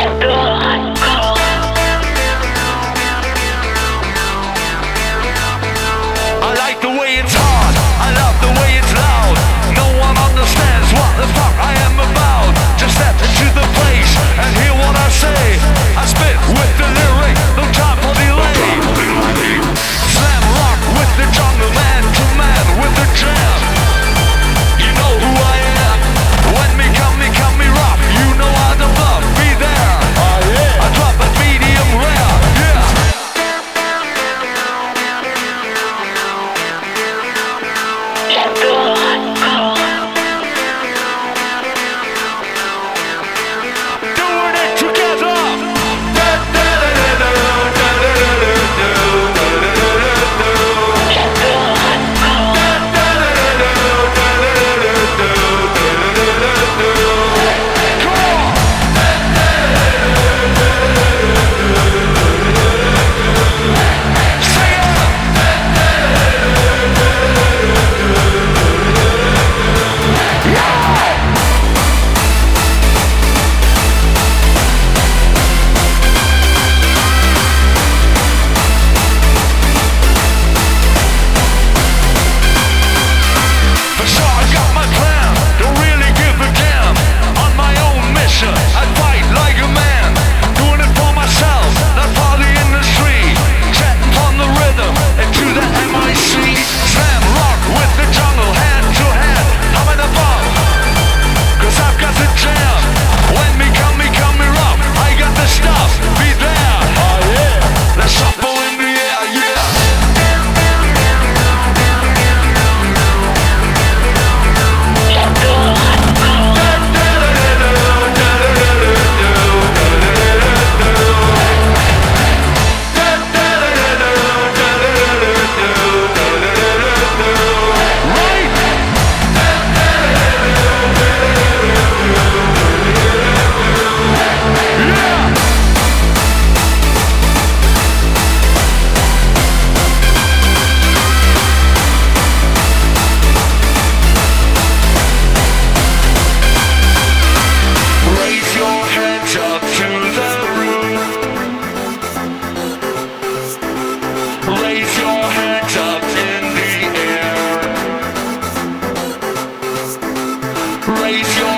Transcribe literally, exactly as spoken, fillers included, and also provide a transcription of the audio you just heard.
I like the way it's hard, I love the way it's loud. No one understands what the fuck I am about. Just step into the place and hear what I say. I spit with the lyric, no time for delay. Slam rock with the jungle, man to man with the jam. You know who I am. When me come, me come, me rock. You know how to bluff, be there. Oh yeah. I drop a medium rare, yeah. Doing it together. Raise your hands up in the air. Raise your